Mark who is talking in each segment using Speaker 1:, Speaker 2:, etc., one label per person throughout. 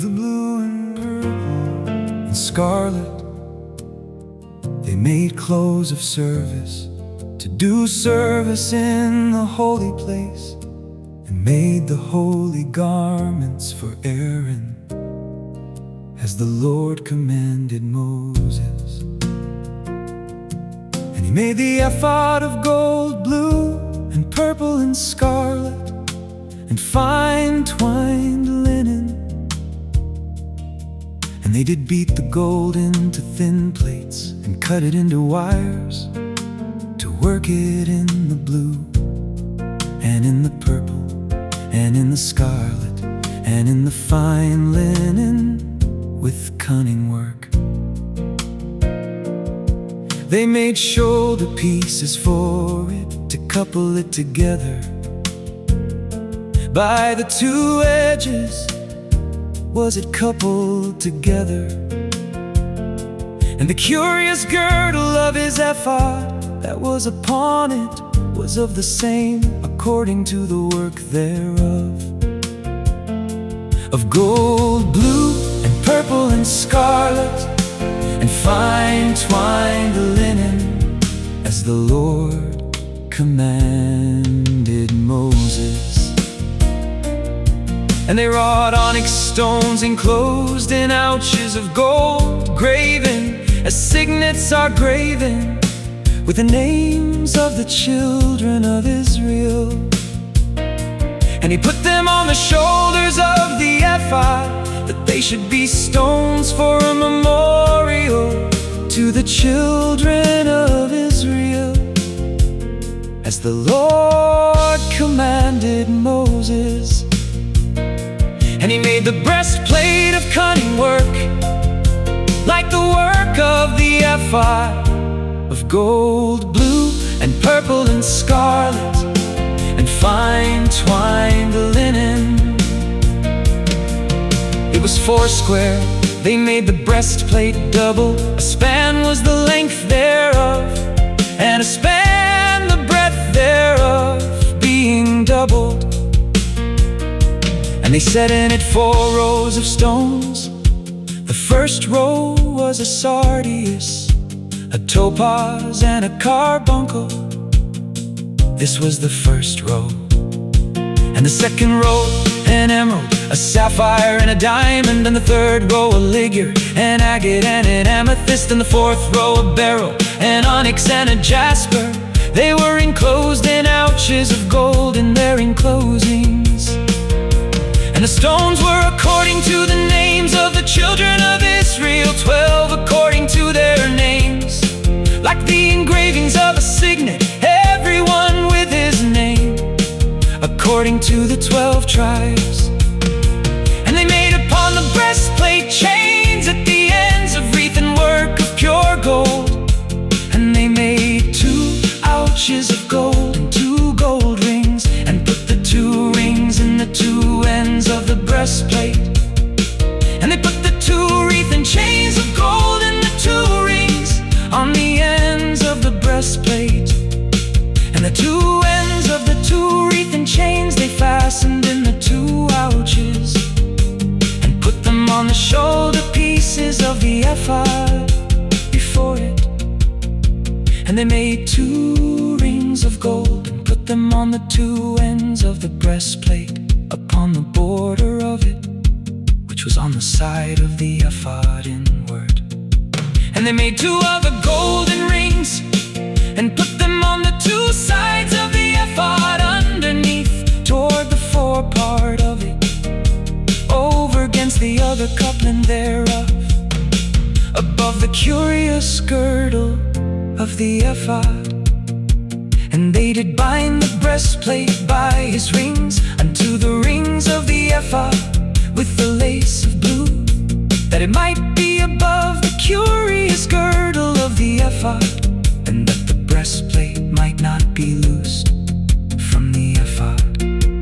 Speaker 1: the blue and purple and scarlet. They made clothes of service to do service in the holy place, and made the holy garments for Aaron, as the Lord commanded Moses. And he made the ephod of gold, blue and purple and scarlet, and fine twined linen. And they did beat the gold into thin plates, and cut it into wires, to work it in the blue, and in the purple, and in the scarlet, and in the fine linen, with cunning work. They made shoulder pieces for it, to couple it together. By the two edges was it coupled together. And the curious girdle of his ephod that was upon it was of the same, according to the work thereof, of gold, blue, and purple, and scarlet, and fine twined linen, as the Lord commanded Moses. And they wrought onyx stones enclosed in ouches of gold, graven as signets are graven with the names of the children of Israel. And he put them on the shoulders of the ephod, that they should be stones for a memorial to the children of Israel, as the Lord commanded Moses. And he made the breastplate of cunning work, like the work of the ephod, of gold, blue, and purple, and scarlet, and fine twined linen. It was foursquare. They made the breastplate double. A span was the length thereof, and a span the breadth thereof, being doubled. And they set in it 4 rows of stones. The first row was a sardius, a topaz, and a carbuncle. This was the first row. And the second row, an emerald, a sapphire, and a diamond. And the third row, a ligure, an agate, and an amethyst. And the fourth row, a beryl, an onyx, and a jasper. They were enclosed in ouches of gold in their enclosings. And the stones were according to the names of the children of Israel, 12 according to their names, like the engravings of a signet, everyone with his name, according to the 12 tribes. And they made upon the breastplate chains at the ends of wreathen work of pure gold. And they made 2 ouches of gold and 2 gold rings, and put the 2 rings in the 2 ends of the breastplate. And they put the 2 wreathen chains of gold and the 2 rings on the ends of the breastplate. And the 2 ends of the 2 wreathen chains they fastened in the 2 ouches, and put them on the shoulder pieces of the ephod before it. And they made 2 rings of gold, and put them on the 2 ends of the breastplate, upon the border of it, which was on the side of the ephod inward. And they made 2 other golden rings, and put them on the 2 sides of the ephod underneath, toward the forepart of it, over against the other coupling thereof, above the curious girdle of the ephod. And they did bind the breastplate by his rings unto the rings of the ephod, with the lace of blue, that it might be above the curious girdle of the ephod, and that the breastplate might not be loosed from the ephod,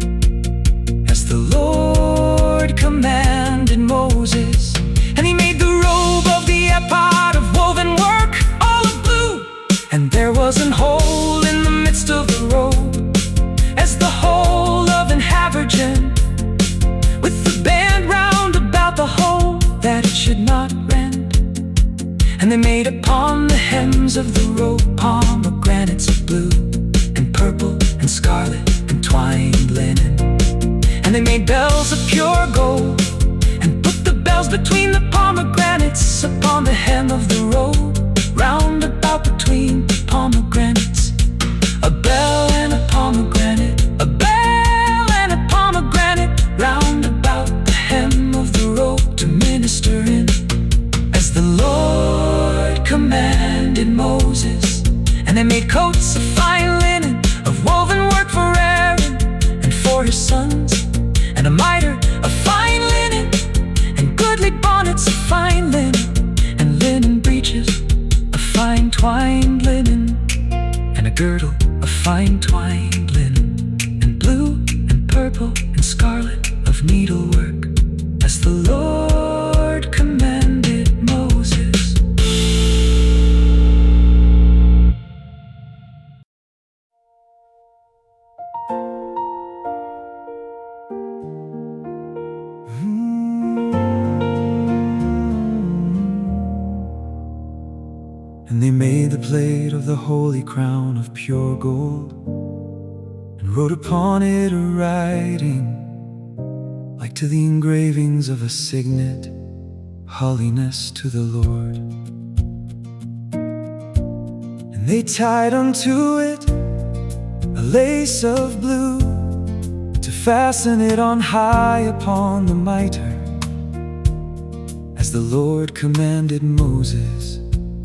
Speaker 1: as the Lord commanded Moses. And he made the robe of the ephod of woven work, all of blue, and there was an hole in the midst of the robe, as the hole of an habergeon, with the band round about the sons, and a mitre of fine linen, and goodly bonnets of fine linen, and linen breeches of fine twined linen, and a girdle of fine twined linen, and blue and purple and scarlet of needlework, as the Lord commanded Moses. And they made the plate of the holy crown of pure gold, and wrote upon it a writing like to the engravings of a signet, holiness to the Lord. And they tied unto it a lace of blue, to fasten it on high upon the mitre, as the Lord commanded Moses.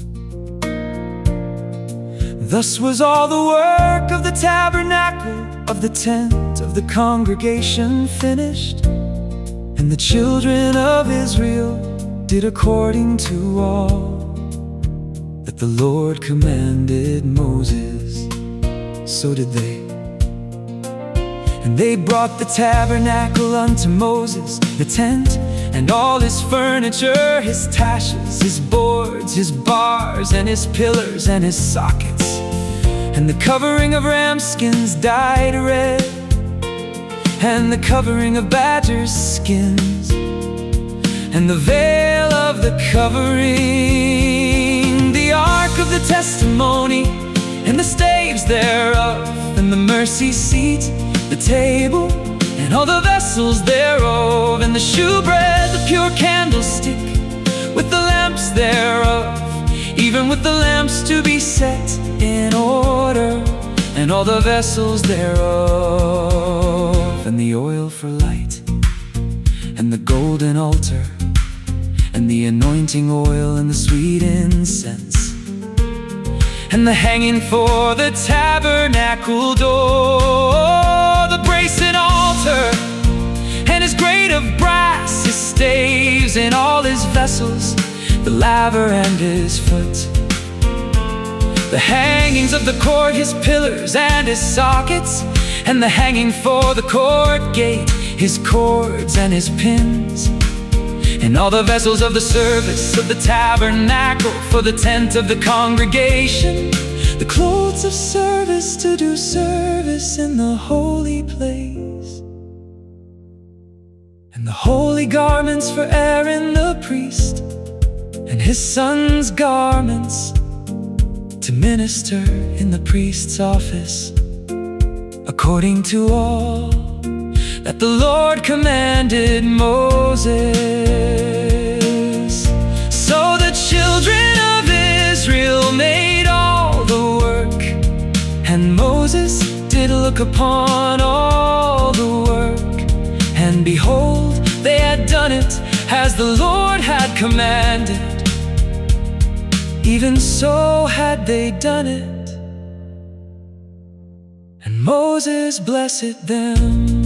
Speaker 1: Thus was all the work of the tabernacle of the tent of the congregation finished, and the children of Israel did according to all that the Lord commanded Moses. So did they. And they brought the tabernacle unto Moses, the tent, and all his furniture, his taches, his boards, his bars, and his pillars, and his sockets, and the covering of ram skins dyed red, and the covering of badgers' skins, and the veil of the covering, the ark of the testimony, and the staves thereof, and the mercy seat, the table, and all the vessels thereof, and the shewbread, the pure candlestick, with the lamps thereof, even with the lamps to be set in order, and all the vessels thereof, and the oil for light, and the golden altar, and the anointing oil, and the sweet incense, and the hanging for the tabernacle door, the brazen altar, and his grate of brass, his staves, and all his vessels, the laver and his foot, the hangings of the court, his pillars and his sockets, and the hanging for the court gate, his cords and his pins, and all the vessels of the service of the tabernacle for the tent of the congregation, the clothes of service to do service in the holy place, and the holy garments for Aaron the priest, and his sons' garments to minister in the priest's office, according to all that the Lord commanded Moses. So the children of Israel made all the work, and Moses did look upon all the work, and behold, they had done it as the Lord had commanded. Even so had they done it, and Moses blessed them.